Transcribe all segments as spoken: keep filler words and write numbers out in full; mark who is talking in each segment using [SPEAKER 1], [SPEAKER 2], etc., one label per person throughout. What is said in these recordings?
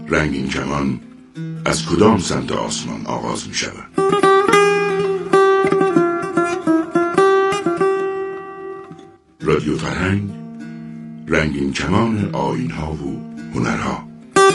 [SPEAKER 1] رنگین کمان از کدام سمت آسمان آغاز می شود؟ رادیو فرهنگ، رنگین کمان آیین‌ها و هنرها.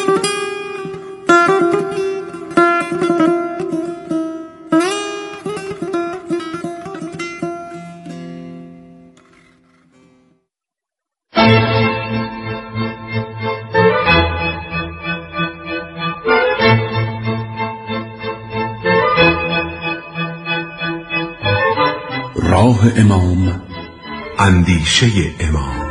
[SPEAKER 2] راه امام، اندیشه امام.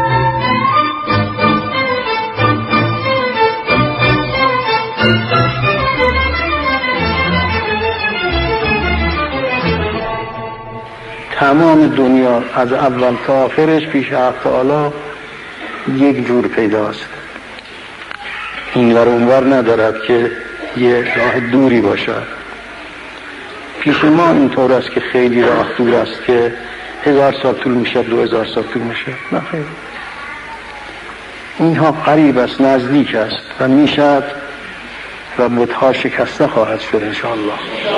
[SPEAKER 3] تمام دنیا از اول تا آخرش پیش حق تعالی یک جور پیداست، این ور اون ور ندارد که یه راه دوری باشد. پیش ما اینطور است که خیلی راه دور است که هزار سال طول میشه، دو هزار سال طول میشه. نه خیلی، اینها قریب است، نزدیک است و میشد و بتها شکسته خواهد شد انشاءالله.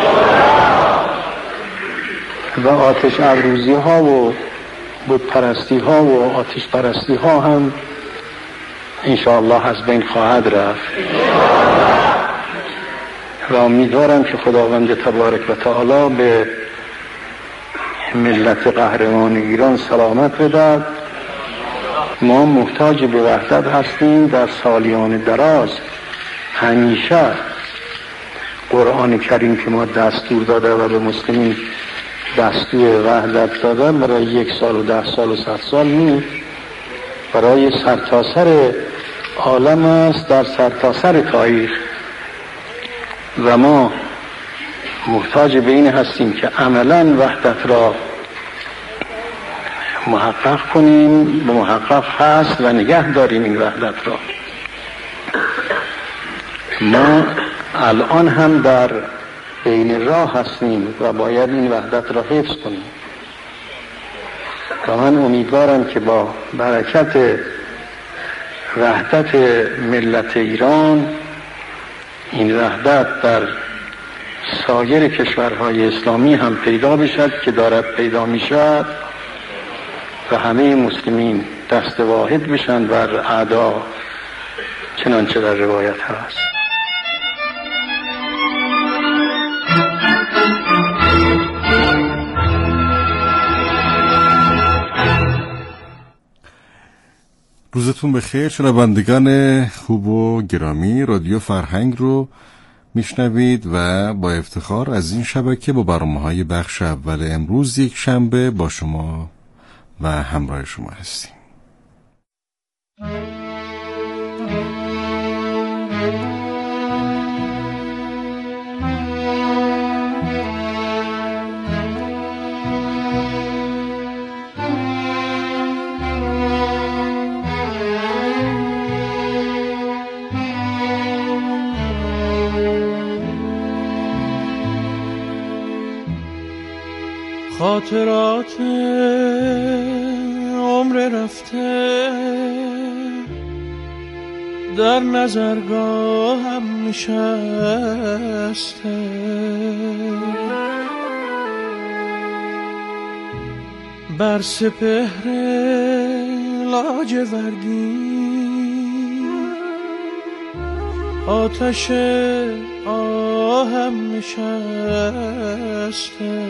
[SPEAKER 3] و آتش ابروزی ها و بت پرستی ها و آتش پرستی ها هم انشاءالله از بین خواهد رفت و امیدوارم که خداوند تبارک و تعالی به ملت قهرمان ایران سلامت بدهد. ما محتاج به وحدت هستیم. در سالیان دراز همیشه قرآن کریم که ما دستور داده و به مسلمین دستور وحدت داده برای یک سال و ده سال و صد سال نیست، برای سرتاسر عالم است، در سرتاسر تاریخ. و ما محتاج به این هستیم که عملا وحدت را محقق کنیم، به محقق هست و نگه داریم این وحدت را. ما الان هم در بین راه هستیم و باید این وحدت را حفظ کنیم و من امیدوارم که با برکت وحدت ملت ایران این وحدت در سایر کشورهای اسلامی هم پیدا بشد که دارد پیدا میشد و همه مسلمین دست واحد بشند بر اعدا، چنانچه در روایت هست.
[SPEAKER 4] روزتون بخیر شنوندگان خوب و گرامی. رادیو فرهنگ رو میشنوید و با افتخار از این شبکه با برنامه‌های بخش اول امروز یک شنبه با شما و همراه شما هستیم.
[SPEAKER 5] خاطرات عمر رفته در نظرگاهم نشسته، بر سپهر لاجوردی آتش آهم نشسته.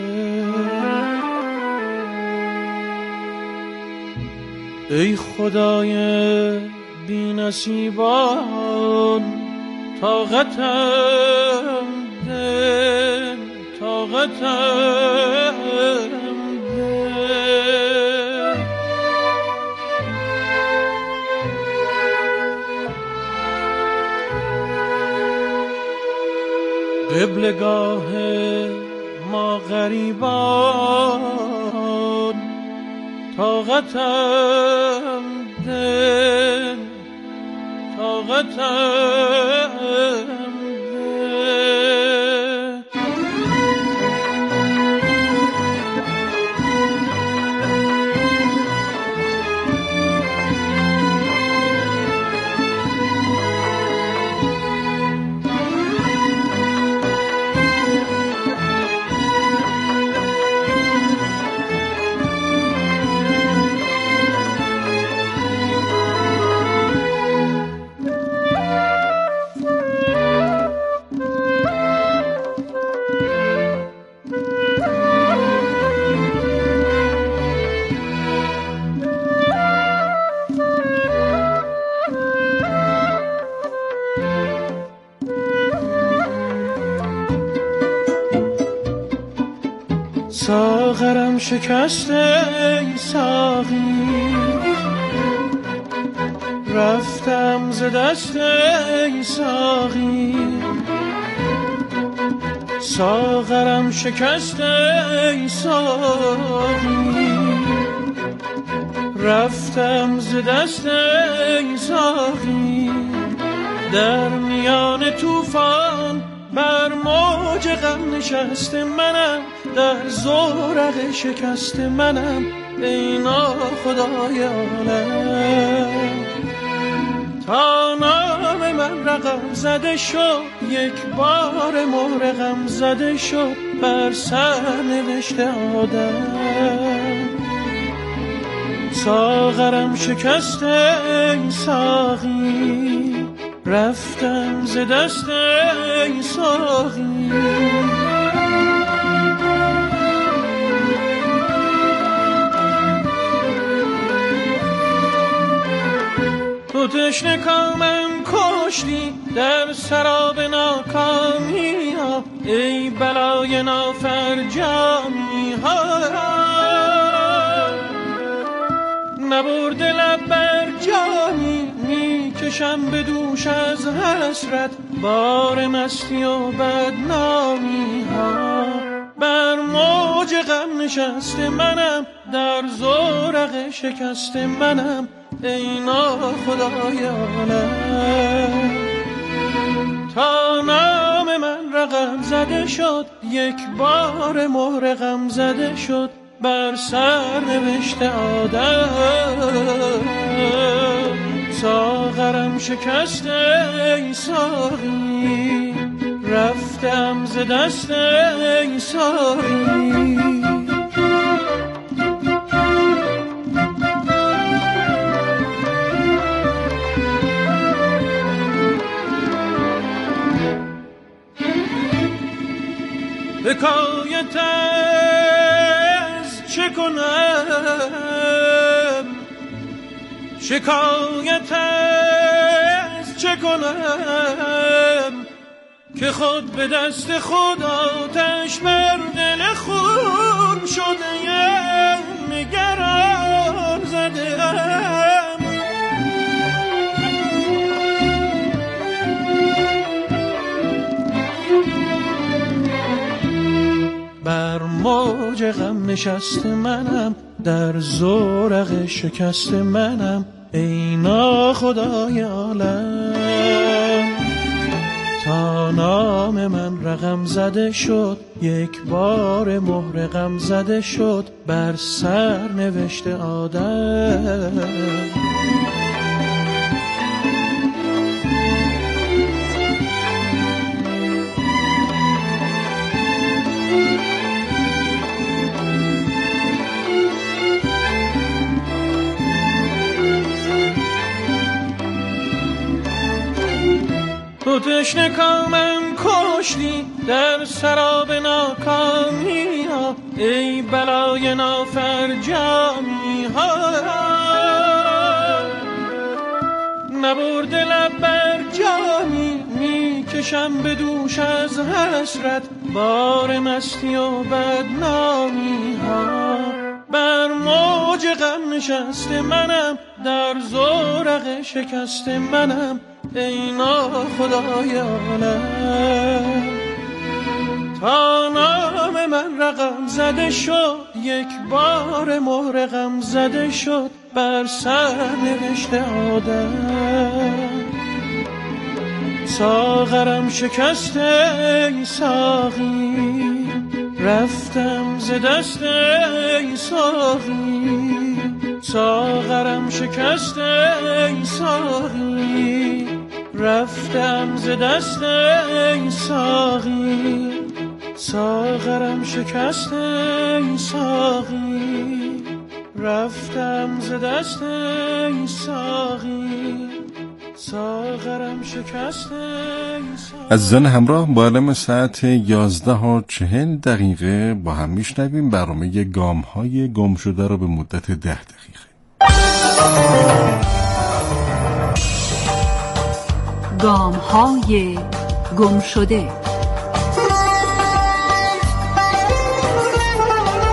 [SPEAKER 5] ای خدای بی نصیبان طاقتم ده، طاقتم ده. قبلگاه ما غریبان طاقتم ده، طاقتم ده. ساغرم شکسته ای ساقی، رفتم ز دست ای ساقی. ساغرم شکسته ای ساقی، رفتم ز دست ای ساقی. در میان طوفان بر موج غم نشسته منم، در زورق شکست منم ای ناخدای عالم. تا نام من رقم زده شد، یک بار مهر غم زده شد بر سر نوشته آدم. ساغرم شکسته ای ساقی، رفتم ز دست ای ساقی. تو تشنه کامم کشتی در سراب ناکامی ها، ای بلای نافرجامی ها. نبرده لب بر جانی، می کشم به دوش از حسرت بار مستی و بدنامی ها. بر موج غم نشسته منم، در زورق شکست منم ای ناخدای عالم. تا نام من رقم زده شد، یک بار مهر غم زده شد بر سر نوشته آدم. ساغرم شکسته ای ساقی، رفتم ز دست ای ساقی. حکایت از چه کنم، شکایت از چه کنم، که خود به دست خود آتش بر دل خون شده‌ام، نگران زده‌ام. بر موج غم نشست منم، در زورق شکست منم ای ناخدای عالم. تا نام من رقم زده شد، یک بار مهر غم زده شد بر سر نوشته آدم. تو تشنه کامم کشتی در سراب ناکامی ها، ای بلای نافرجامی ها. نبرده لب بر جانی، می کشم به دوش از حسرت بار مستی و بدنامی ها. بر موج غم نشسته منم، در زورق شکست منم ای ناخدای عالم. تا نام من رقم زده شد، یک بار مهر غم زده شد بر سر نوشته آدم. ساغرم شکسته ای ساقی، رفتم ز دست ای ساقی. ساغرم شکسته ای ساقی، رفتم ز دست ای ساقی. ساغرم شکسته ای ساقی، رفتم ز دست ای ساقی. ساغرم شکسته ای ساقی.
[SPEAKER 4] از زن همراه با علم ساعت یازده و چهل دقیقه با هم میشنویم برنامه گام های گم شده رو به مدت ده دقیقه.
[SPEAKER 6] گام های گم شده.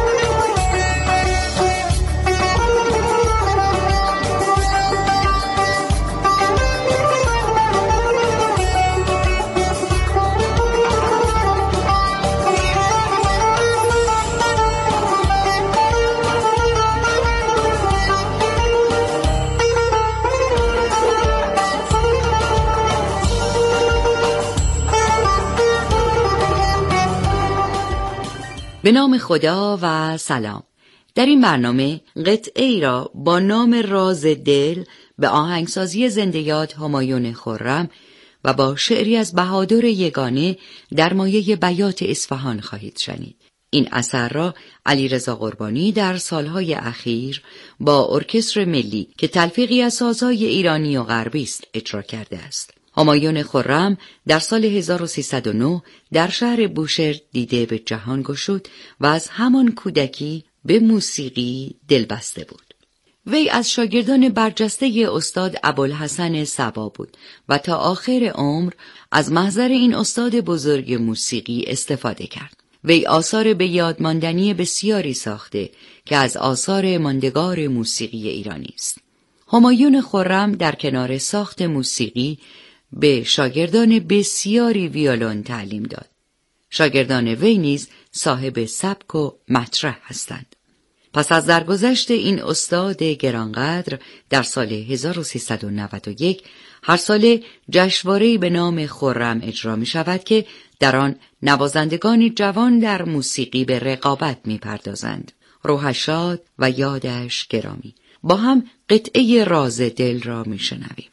[SPEAKER 7] به نام خدا و سلام. در این برنامه قطعه ای را با نام راز دل به آهنگسازی زنده یاد همایون خرم و با شعری از بهادر یگانه در مایه بیات اصفهان خواهید شنید. این اثر را علیرضا قربانی در سالهای اخیر با ارکستر ملی که تلفیقی از سازهای ایرانی و غربی است اجرا کرده است. همایون خرم در سال هزار و سیصد و نه در شهر بوشهر دیده به جهان گشود و از همان کودکی به موسیقی دلبسته بود. وی از شاگردان برجسته استاد ابوالحسن صبا بود و تا آخر عمر از محضر این استاد بزرگ موسیقی استفاده کرد. وی آثار به یاد ماندنی بسیاری ساخته که از آثار ماندگار موسیقی ایرانی است. همایون خرم در کنار ساخت موسیقی به شاگردان بسیاری ویولون تعلیم داد. شاگردان وی نیز صاحب سبک و مطرح هستند. پس از درگذشت این استاد گرانقدر در سال هزار و سیصد و نود و یک هر ساله جشنواره‌ای به نام خرم اجرا می شود که در آن نوازندگان جوان در موسیقی به رقابت می پردازند. روحش شاد و یادش گرامی. با هم قطعه راز دل را می شنویم.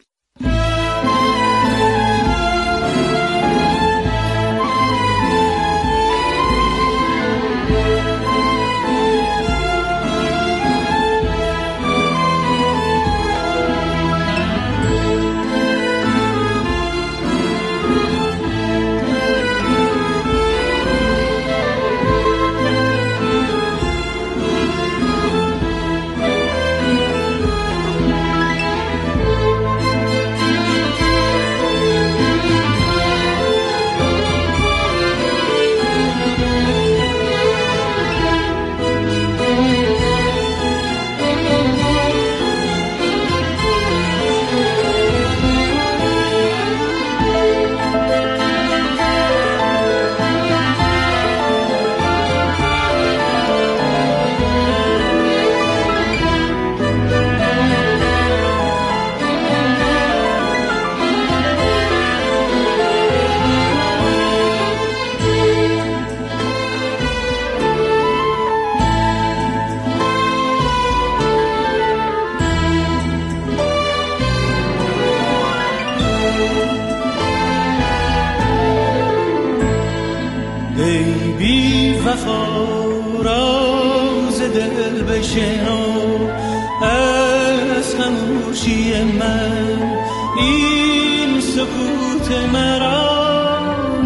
[SPEAKER 5] راز دل بشنو از خاموشی من، این سکوت مرا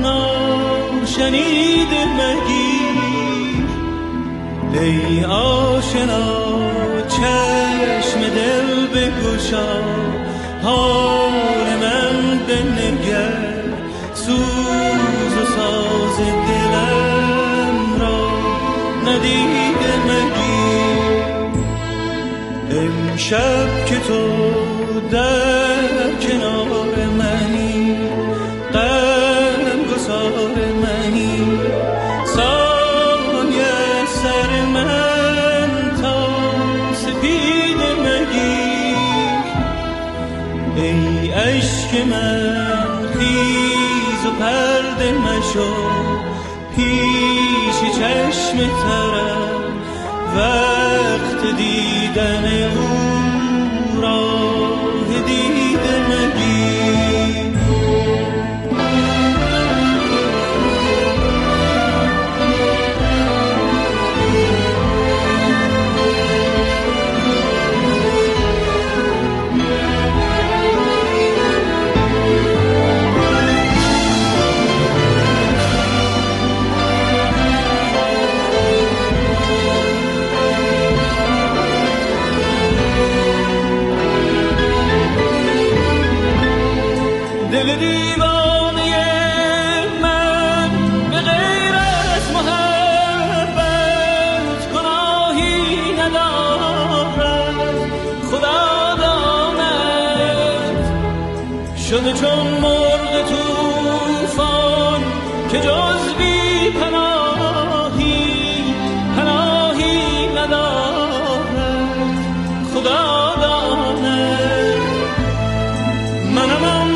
[SPEAKER 5] ناشنیده مگیر. ای آشنا چشم دل بگشا، حال من بنگر، سوز و ساز دلم را ندیده مگیر. امشب که تو در کنار منی، غم گسار منی، سایه سر من تا سپید مگیر. ای عشق من خیز و پرده مشو، پیش چشم ترم وقت دیدن او راه دیده مگیر. دل دیوانه من به غیر از محبت گناهی ندارد. خدا داند شده چون مرغ طوفان که جز بی پناهی پناهی ندارد. خدا داند منم آن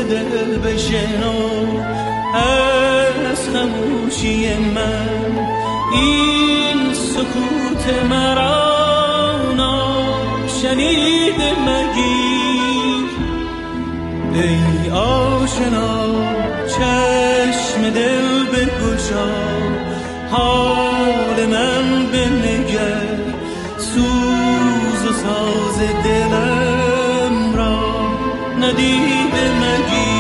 [SPEAKER 5] دل بشنو از خموشی من، این سکوت مرا ناشنیده مگیر. ای آشنا چشم دل بگشا، حال من بنگر، سوز و ساز دلم را ندیده مگیر.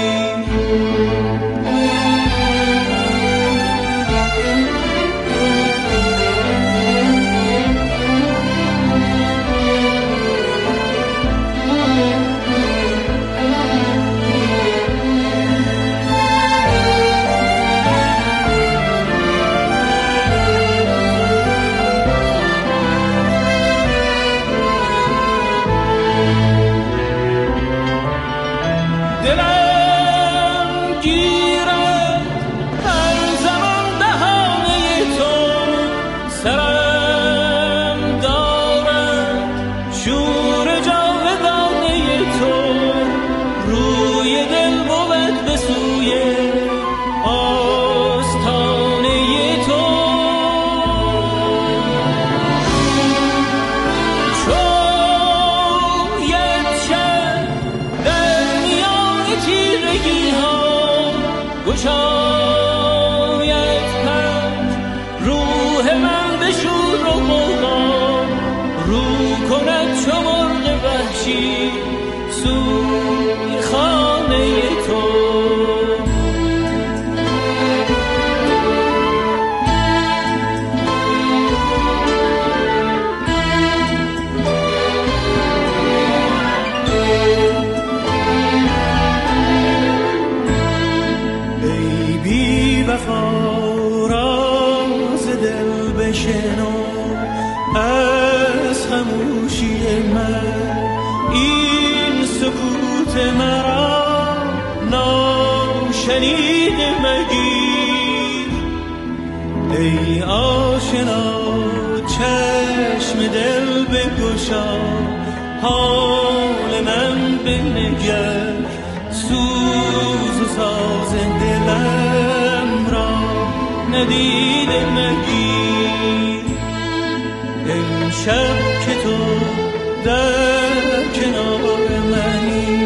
[SPEAKER 5] سوی خانه تو ای بی وفا راز دل بشنو از خموشی من، این سکوت مرا ناشنیده مگیر. ای آشنا چشم دل بگشا، حال من بنگر، سوز و ساز دلم را ندیده مگیر. امشب که تو در کنار منی،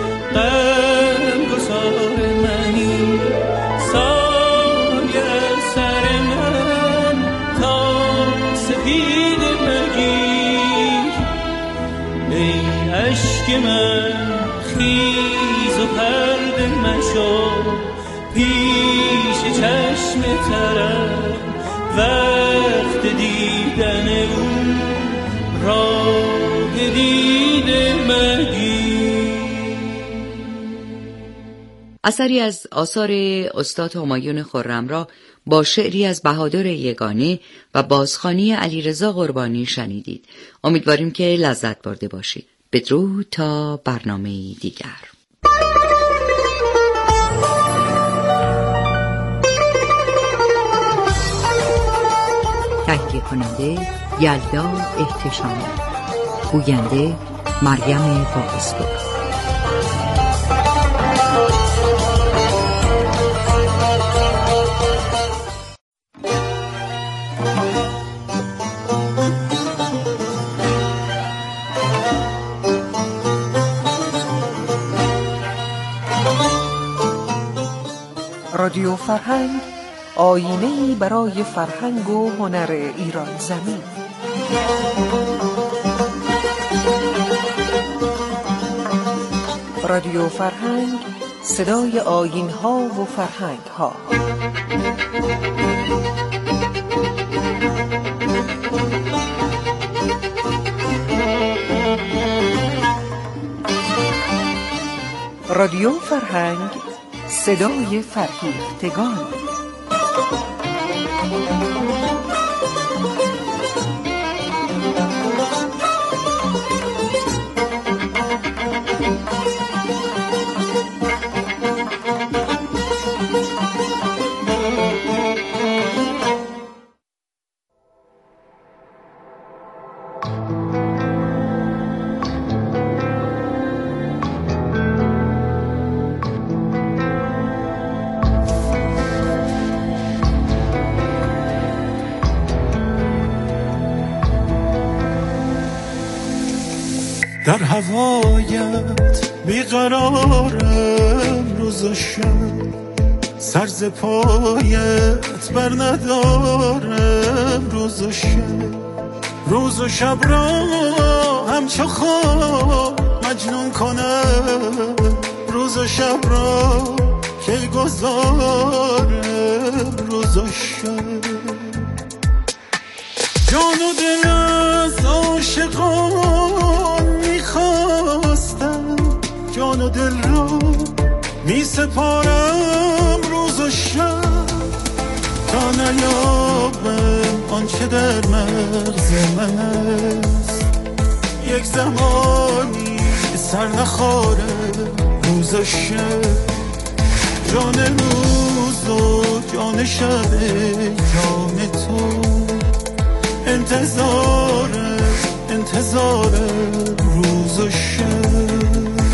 [SPEAKER 5] غم گسار منی، سایه سر من تا سپید مگیر. ای اشک من خیز و پرده مشو، پیش چشم ترم وقت دیدن او راه دیده مگیر.
[SPEAKER 7] اثری از آثار استاد همایون خرم را با شعری از بهادر یگانه و بازخوانی علیرضا قربانی شنیدید. امیدواریم که لذت برده باشید. بدرود تا برنامه دیگر. تهیه کننده یلدا احتشامی، گوینده مریم باقرپور.
[SPEAKER 8] رادیو فرهنگ، آینه‌ای برای فرهنگ و هنر ایران زمین. رادیو فرهنگ، صدای آیین‌ها و فرهنگ‌ها. رادیو فرهنگ، صدای فرهیختگان.
[SPEAKER 9] در هوایت بیقرارم روز و شب، سر ز پایت بر ندارم روز و شب. روز و شب را همچو خواب مجنون کنم، روز و شب را کی گذارم روز و شب. جان و دل از عاشقان میخواستم، جان و دل را می سپارم روز و شب، تا نیابم آنچه در مغز من است. یک زمانی سر نخواره روز و شب، جان روز و جان شب جان تو، انتظار انتظار روز و شب.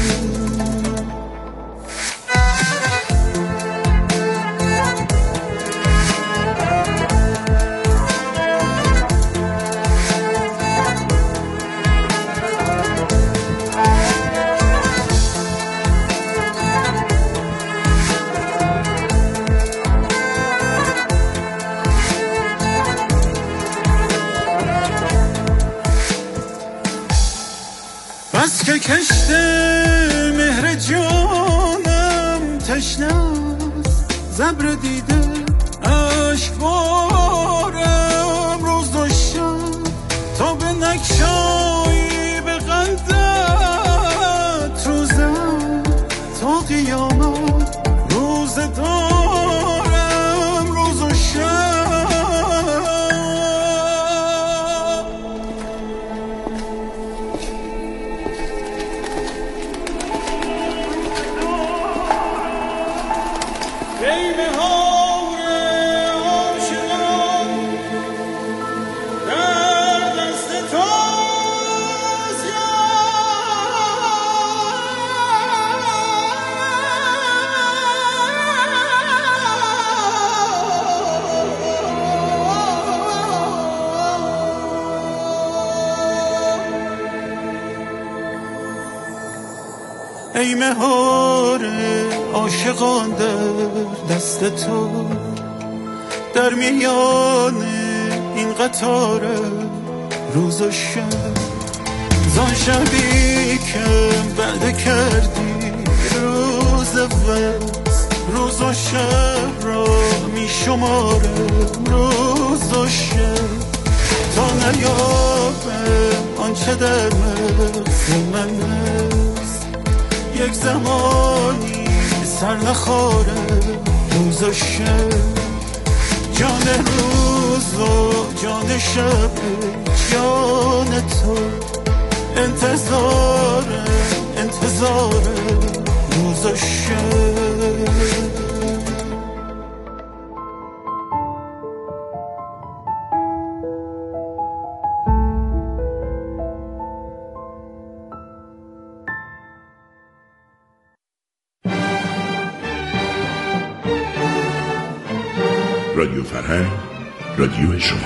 [SPEAKER 9] بس که کشته مهر جانم تشنه است، زبر دیده اشک بارم روز و شب، تا به نگشایی به قلبت روزم، تا قیامت روز دارم روز و شب. ای مهار عاشقان در دست تو، در میان این قطار روز و شب، زان شبی که وعده کردی روز وصل، روز و شب را می شمارم روز و شب، تا نیابم آنچه در مغز من است. یک زمانی سر نخواره روز و شب، جان روز و جان شب جان تو، انتظار انتظار روز و شب.
[SPEAKER 1] رادیو فرهنگ، رادیو شما.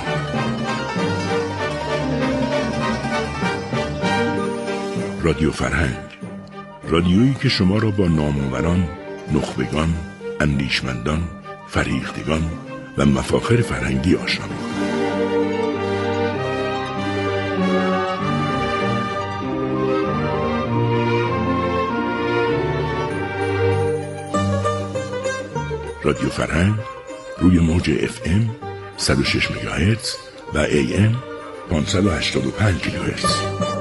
[SPEAKER 1] رادیو فرهنگ، رادیویی که شما را با نامآوران، نخبگان، اندیشمندان، فرهیختگان و مفاخر فرهنگی آشنا می‌کند. رادیو فرهنگ روی موج اف ام صد و شش مگاهرتز و ای ام پانصد و هشتاد و پنج کیلوهرتز.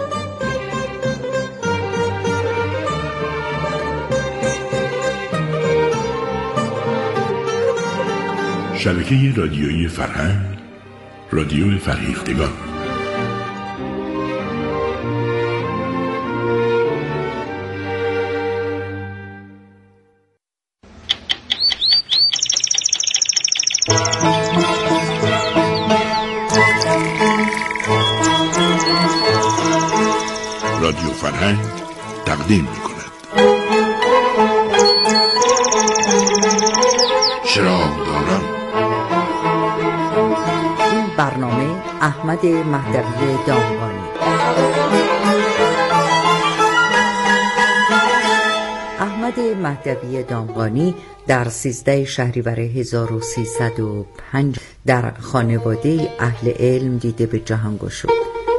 [SPEAKER 1] شبکه رادیویی فرهنگ، رادیو فرهیختگان. رادیو فرهنگ تقدیم می کند چراغ دارم.
[SPEAKER 7] این برنامه احمد مهدوی دامغانی. احمد مهدوی دامغانی در سیزده شهریور هزار و سیصد و پنج در خانواده اهل علم دیده به جهان گشود.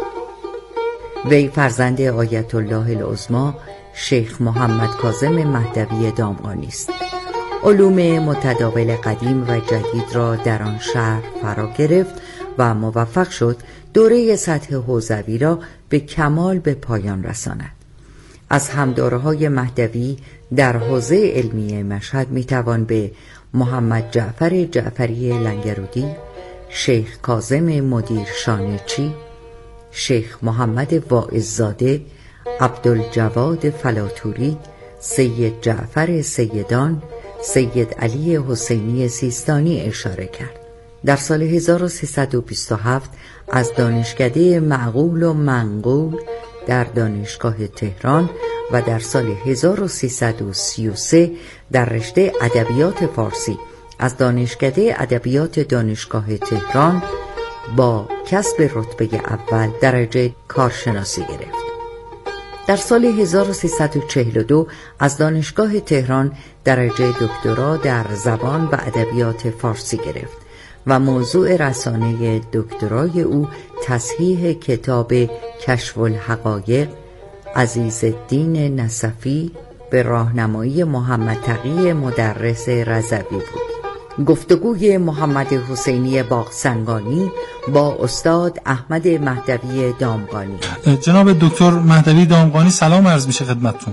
[SPEAKER 7] وی فرزند آیت الله العظمی شیخ محمد کاظم مهدوی دامغانی است. علوم متداول قدیم و جدید را در آن شهر فرا گرفت و موفق شد دوره سطح حوزوی را به کمال به پایان رساند. از همدورهای مهدوی در حوزه علمی مشهد میتوان به محمد جعفر جعفری لنگرودی، شیخ کاظم مدیر شانچی، شیخ محمد واعظزاده، عبدالجواد فلاتوری، سید جعفر سیدان، سید علی حسینی سیستانی اشاره کرد. در سال هزار و سیصد و بیست و هفت از دانشکده معقول و منقول در دانشگاه تهران و در سال هزار و سیصد و سی و سه در رشته ادبیات فارسی از دانشکده ادبیات دانشگاه تهران با کسب رتبه اول درجه کارشناسی گرفت. در سال هزار و سیصد و چهل و دو از دانشگاه تهران درجه دکترا در زبان و ادبیات فارسی گرفت و موضوع رسانه دکترای او تصحیح کتاب کشف الحقایق عزیزالدین نصفی به راهنمایی محمد تقی مدرس رضوی بود. گفتگوی محمد حسینی باغسنگانی با استاد احمد مهدوی دامغانی.
[SPEAKER 10] جناب دکتر مهدوی دامغانی سلام عرض میشه خدمتتون.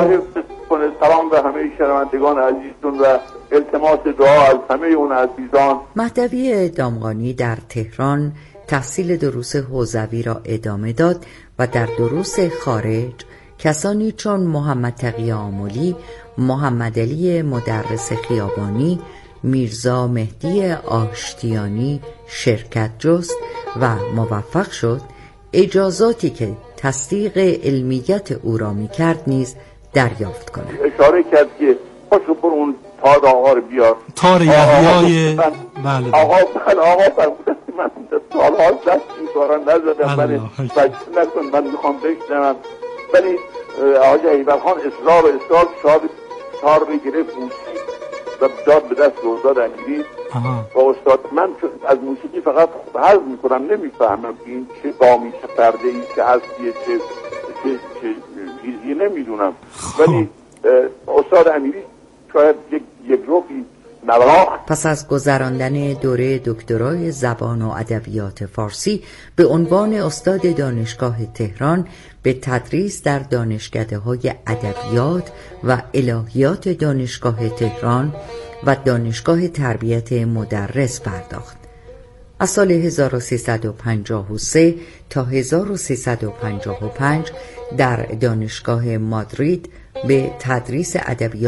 [SPEAKER 11] سلام به همه شنوندگان عزیزتون و التماس دعا از همه اون عزیزان.
[SPEAKER 7] مهدوی دامغانی در تهران تحصیل دروس حوزوی را ادامه داد و در دروس خارج کسانی چون محمد تقی آملی، محمد علی مدرس خیابانی، میرزا مهدی آشتیانی شرکت جست و موفق شد اجازاتی که تصدیق علمیت او را می کرد نیز دریافت کند.
[SPEAKER 11] اشاره کرد که پاشو برو اون تار آقا رو بیار،
[SPEAKER 10] تار یحیای بله
[SPEAKER 11] آقا بله آقا فرمودن من سالها دست این کارا نزدم، ولی بچه نکن من میخوام بشنم. ولی آقای ایبر خان اصرار و اصرار شاد تار رو گرفت موسیقی و داد به دست استاد امیری و استاد من از موسیقی فقط حظ میکنم، نمیفهمم این چه قامی چه پرده ای چه هستیه چه چه چه چیزی نمیدونم، ولی استاد امیری شاید یک یک روحی نواخت.
[SPEAKER 7] پس از گذراندن دوره دکترای زبان و ادبیات فارسی به عنوان استاد دانشگاه تهران به تدریس در دانشکده‌های ادبیات و الهیات دانشگاه تهران و دانشگاه تربیت مدرس پرداخت. از سال هزار و سیصد و پنجاه و سه تا هزار و سیصد و پنجاه و پنج در دانشگاه مادرید به تدریس ادبیات